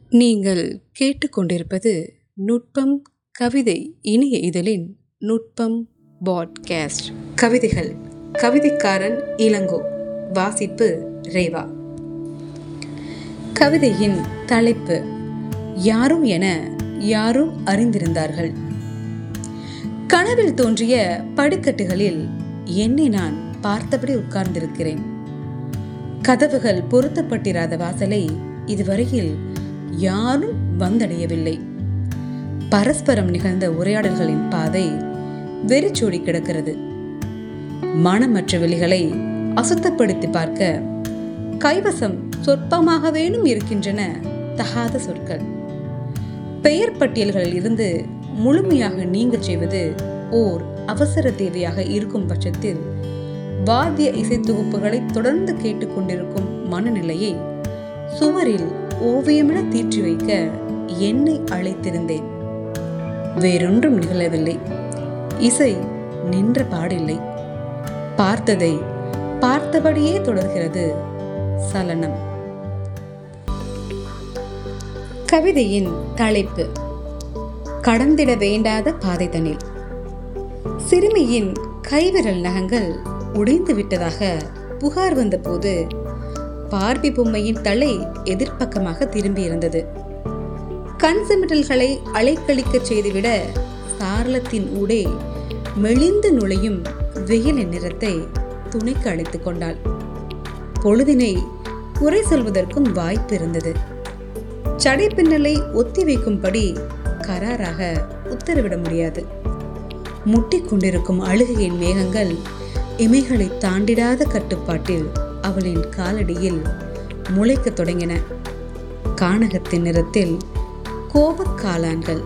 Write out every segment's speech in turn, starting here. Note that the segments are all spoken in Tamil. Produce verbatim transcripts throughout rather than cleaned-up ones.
நீங்கள் கேட்டுக்கொண்டிருப்பது நுட்பம் கவிதை இணைய இதழின் நுட்பம் பாட்காஸ்ட். கவிதைகள் கவிதைக்காரன் இளங்கோ. வாசிப்பு ரேவா. கவிதையின் தலைப்பு யாரும் என யாரோ அறிந்திருந்தார்கள். கனவில் தோன்றிய படிக்கட்டுகளில் என்னை நான் பார்த்தபடி உட்கார்ந்திருக்கிறேன். கதவுகள் பொருத்தப்பட்டிராத வாசலை இதுவரையில் யாரும் வந்தடையவில்லை. பரஸ்பரம் நிகழ்ந்த உரையாடல்களின் பாதை வெறிச்சோடி கிடக்கிறது. மனமற்ற வெளிகளை அசுத்தப்படுத்தி பார்க்க கைவசம் சொற்பமாக வேணும் இருக்கின்றன தகாத சொற்கள். பெயர் பட்டியல்களில் இருந்து முழுமையாக நீங்க செய்வது ஓர் அவசர தேவையாக இருக்கும் பட்சத்தில் வாத்திய இசை தொகுப்புகளை தொடர்ந்து கேட்டுக்கொண்டிருக்கும் மனநிலையை சுவரில் ஓவியமென தீற்றி வைக்க என்னை அழைத்திருந்தேன். வேறொன்றும் நிகழவில்லை. இசை நின்ற பாடில்லை. பார்த்ததை பார்த்தபடியே தொடர்கிறது சலனம். கவிதையின் தலைப்பு கடந்திட வேண்டாத பாதை தனில். சிறுமியின் கைவிரல் நகங்கள் உடைந்து விட்டதாக புகார் வந்த போது பார்பி பொம்மையின் தலை எதிர்ப்பக்கமாக திரும்பி இருந்தது. கண் சிமிட்டல்களை அலைக்கழிக்க செய்துவிட சாரளத்தின் ஊடே மெலிந்து நுழையும் வெயிலின் நிறத்தை துணைக்கு அழைத்துக் கொண்டாள். பொழுதினை குறை சொல்வதற்கும் வாய்ப்பு இருந்தது. சடை பின்னலை ஒத்தி வைக்கும்படி கராராக உத்தரவிட முடியாது. முட்டிக் கொண்டிருக்கும் அழுகையின் மேகங்கள் இமைகளை தாண்டிடாத கட்டுப்பாட்டில் அவளின் காலடியில் முளைக்க தொடங்கின. கானகத்தின் நிறத்தில் கோபக்காளான்கள்.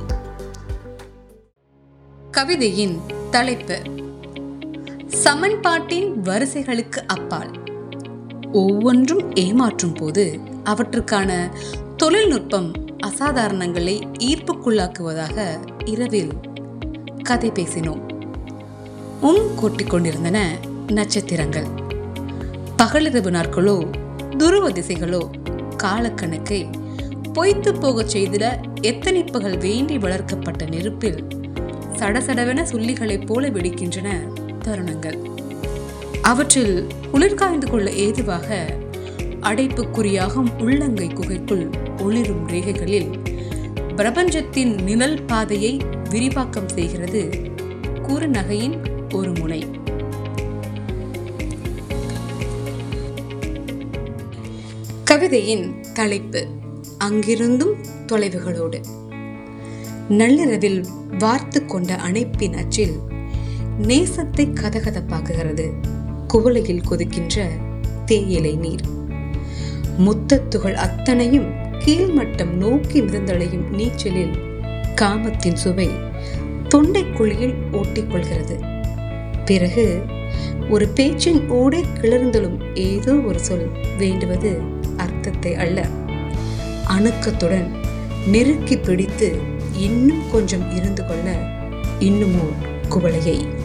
கவிதையின் தலைப்பு சமன்பாட்டின் வரிசைகளுக்கு அப்பால். ஒவ்வொன்றும் ஏமாற்றும் போது அவற்றுக்கான தொழில்நுட்பம் அசாதாரணங்களை ஈர்ப்புக்குள்ளாக்குவதாக இரவில் கதை பேசினோம். உம் கொட்டிக் கொண்டிருந்தன நட்சத்திரங்கள். பகலிரவு நாட்களோ துருவ திசைகளோ காலக்கணக்கை பொய்த்து போகச் செய்திட எத்தனைப்புகள் வேண்டி வளர்க்கப்பட்ட நெருப்பில் சடசடவென சுள்ளிகளைப் போல வெடிக்கின்றன தருணங்கள். அவற்றில் குளிர்காய்ந்து கொள்ள ஏதுவாக அடைப்புக்குறியாகும் உள்ளங்கை குகைக்குள் ஒளிரும் ரேகைகளில் பிரபஞ்சத்தின் நிழல் பாதையை விரிவாக்கம் செய்கிறது குறுநகையின் ஒரு முனை. கவிதையின் தலைப்பு அங்கிருந்தும் தொலைவுகளோடு. நள்ளிரவில் வார்த்து கொண்ட அணைப்பின் அச்சில் நேசத்தை கதகதப்பாக்குகிறது குவளையில் கொதிக்கின்ற தேயிலை நீர். முத்தத்துகள் அத்தனையும் கீழ்மட்டம் நோக்கி மிதந்தளையும் நீச்சலில் காமத்தின் சுவை தொண்டை குழியில் ஓட்டிக்கொள்கிறது. பிறகு ஒரு பேச்சின் ஓடே கிளர்ந்தலும் ஏதோ ஒரு சொல் வேண்டுவது அர்த்தத்தை அல்ல, அணுக்கத்துடன் நெருக்கி பிடித்து இன்னும் கொஞ்சம் இருந்து கொள்ள இன்னுமோ குவளையை